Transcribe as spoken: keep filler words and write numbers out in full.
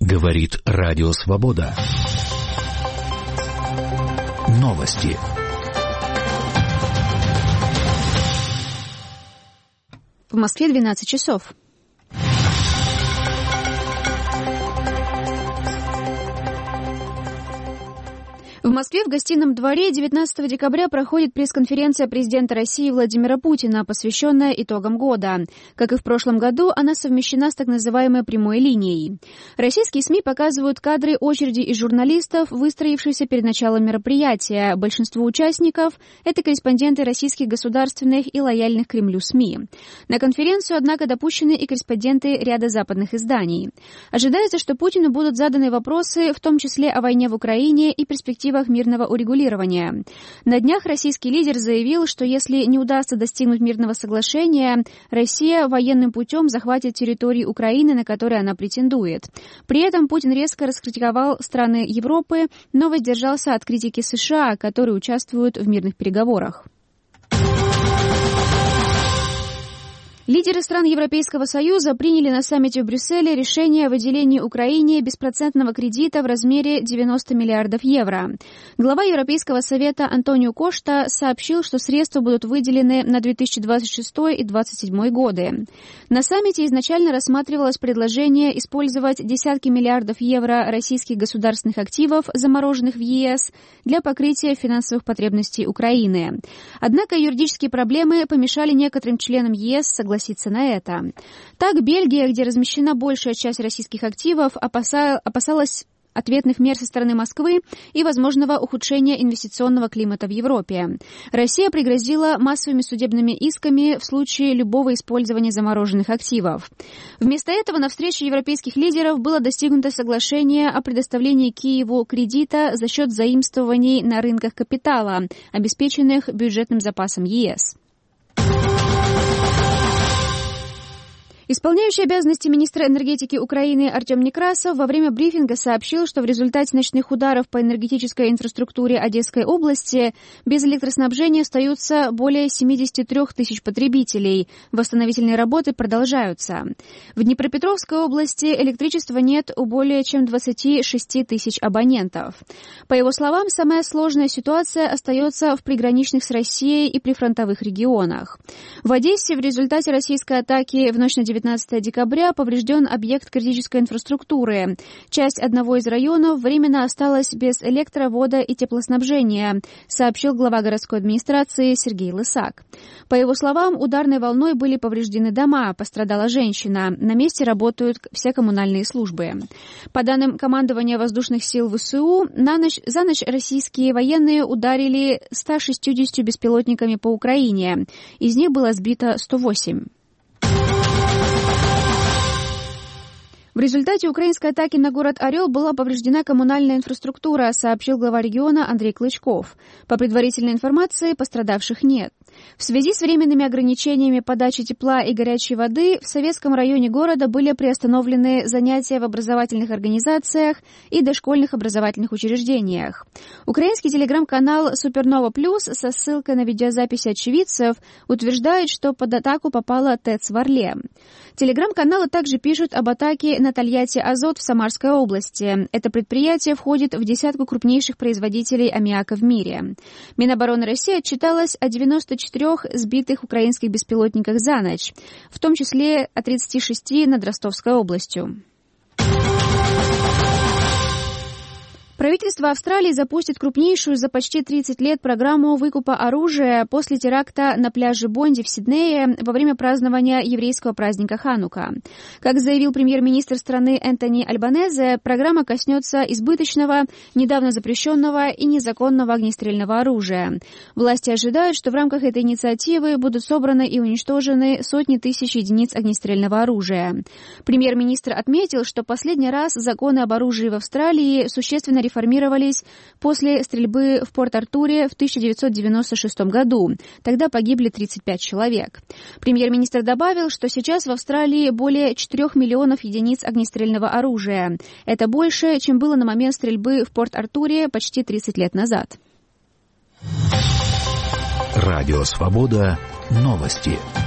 Говорит Радио Свобода. Новости. В Москве двенадцать часов. В Москве в Гостином дворе девятнадцатого декабря проходит пресс-конференция президента России Владимира Путина, посвященная итогам года. Как и в прошлом году, она совмещена с так называемой прямой линией. Российские СМИ показывают кадры очереди из журналистов, выстроившихся перед началом мероприятия. Большинство участников – это корреспонденты российских государственных и лояльных Кремлю СМИ. На конференцию, однако, допущены и корреспонденты ряда западных изданий. Ожидается, что Путину будут заданы вопросы, в том числе о войне в Украине и перспективах мирного урегулирования. На днях российский лидер заявил, что если не удастся достигнуть мирного соглашения, Россия военным путем захватит территории Украины, на которые она претендует. При этом Путин резко раскритиковал страны Европы, но воздержался от критики США, которые участвуют в мирных переговорах. Лидеры стран Европейского Союза приняли на саммите в Брюсселе решение о выделении Украине беспроцентного кредита в размере девяносто миллиардов евро. Глава Европейского совета Антонио Кошта сообщил, что средства будут выделены на две тысячи двадцать шестой и две тысячи двадцать седьмой годы. На саммите изначально рассматривалось предложение использовать десятки миллиардов евро российских государственных активов, замороженных в ЕС, для покрытия финансовых потребностей Украины. Однако юридические проблемы помешали некоторым членам ЕС согласиться согласиться на это. Так, Бельгия, где размещена большая часть российских активов, опаса... опасалась ответных мер со стороны Москвы и возможного ухудшения инвестиционного климата в Европе. Россия пригрозила массовыми судебными исками в случае любого использования замороженных активов. Вместо этого на встрече европейских лидеров было достигнуто соглашение о предоставлении Киеву кредита за счет заимствований на рынках капитала, обеспеченных бюджетным запасом ЕС. Исполняющий обязанности министра энергетики Украины Артем Некрасов во время брифинга сообщил, что в результате ночных ударов по энергетической инфраструктуре Одесской области без электроснабжения остаются более семьдесят три тысяч потребителей. Восстановительные работы продолжаются. В Днепропетровской области электричества нет у более чем двадцати шести тысяч абонентов. По его словам, самая сложная ситуация остается в приграничных с Россией и прифронтовых регионах. В Одессе в результате российской атаки в ночь на девятнадцатое декабря поврежден объект критической инфраструктуры. Часть одного из районов временно осталась без электро-, водо- и теплоснабжения, сообщил глава городской администрации Сергей Лысак. По его словам, ударной волной были повреждены дома, пострадала женщина. На месте работают все коммунальные службы. По данным командования воздушных сил ВСУ, на ночь, за ночь российские военные ударили ста шестьюдесятью беспилотниками по Украине. Из них было сбито сто восемь. В результате украинской атаки на город Орел была повреждена коммунальная инфраструктура, сообщил глава региона Андрей Клычков. По предварительной информации, пострадавших нет. В связи с временными ограничениями подачи тепла и горячей воды в Советском районе города были приостановлены занятия в образовательных организациях и дошкольных образовательных учреждениях. Украинский телеграм-канал «Супернова Плюс» со ссылкой на видеозаписи очевидцев утверждает, что под атаку попала ТЭЦ в Орле. Телеграм-каналы также пишут об атаке на Тольятти-Азот в Самарской области. Это предприятие входит в десятку крупнейших производителей аммиака в мире. Минобороны России отчиталась о девяноста четырёх сбитых украинских беспилотниках за ночь, в том числе о тридцати шести над Ростовской областью. Правительство Австралии запустит крупнейшую за почти тридцать лет программу выкупа оружия после теракта на пляже Бонди в Сиднее во время празднования еврейского праздника Ханука. Как заявил премьер-министр страны Энтони Альбанезе, программа коснется избыточного, недавно запрещенного и незаконного огнестрельного оружия. Власти ожидают, что в рамках этой инициативы будут собраны и уничтожены сотни тысяч единиц огнестрельного оружия. Премьер-министр отметил, что последний раз законы об оружии в Австралии существенно реформировались после стрельбы в Порт-Артуре в тысяча девятьсот девяносто шестом году. Тогда погибли тридцать пять человек. Премьер-министр добавил, что сейчас в Австралии более четырёх миллионов единиц огнестрельного оружия. Это больше, чем было на момент стрельбы в Порт-Артуре почти тридцать лет назад. Радио Свобода. Новости.